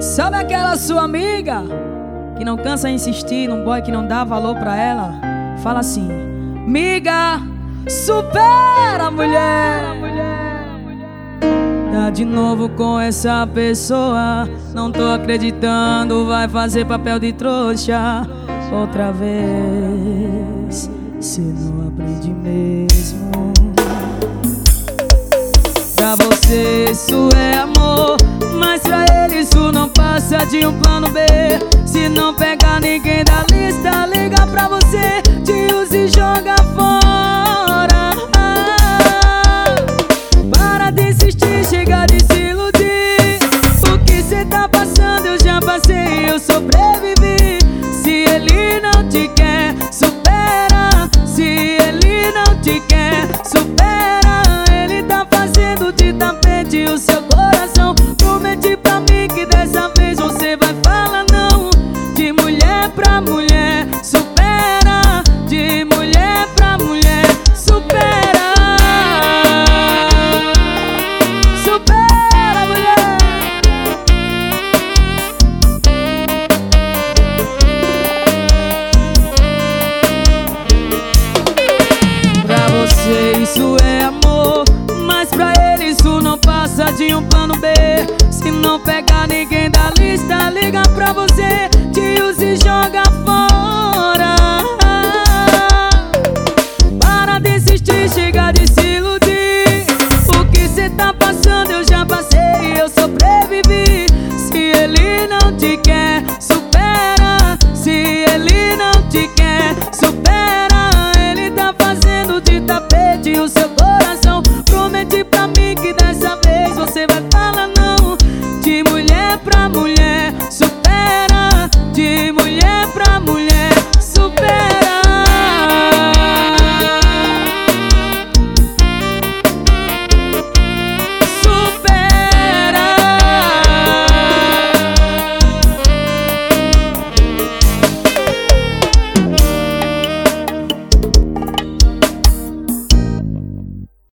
Sabe aquela sua amiga que não cansa em insistir num boy que não dá valor pra ela? Fala assim: miga, supera a mulher. Tá de novo com essa pessoa, não tô acreditando, vai fazer papel de trouxa outra vez. Cê não aprende mesmo. Pra você isso é amor, mas pra ele isso não passa de um plano B. Se não pegar ninguém da lista, liga pra você, te usa e joga fora. Para de insistir, chega de se iludir. O que cê tá passando eu já passei, eu sobrevivi. Se ele não te quer, supera. Se ele não te quer, supera. Ele tá fazendo de tapete o seu coração. Promete pra mim que dessa vez você vai falar não. De mulher pra mulher, supera. De mulher pra mulher, supera. Supera, mulher. Pra você isso é amor, mas pra ele isso não passa de um plano B. Se não pegar ninguém da lista, liga pra você, te usa e joga fora. Para de insistir, chega de se iludir. O que cê tá passando eu já passei, eu sobrevivi. Se ele não te quer, supera. Se ele não te quer, supera. Ele tá fazendo de tapete o seu coração. Promete pra mim que dessa vez você vai falar não. De mulher pra mulher, supera. De mulher pra mulher.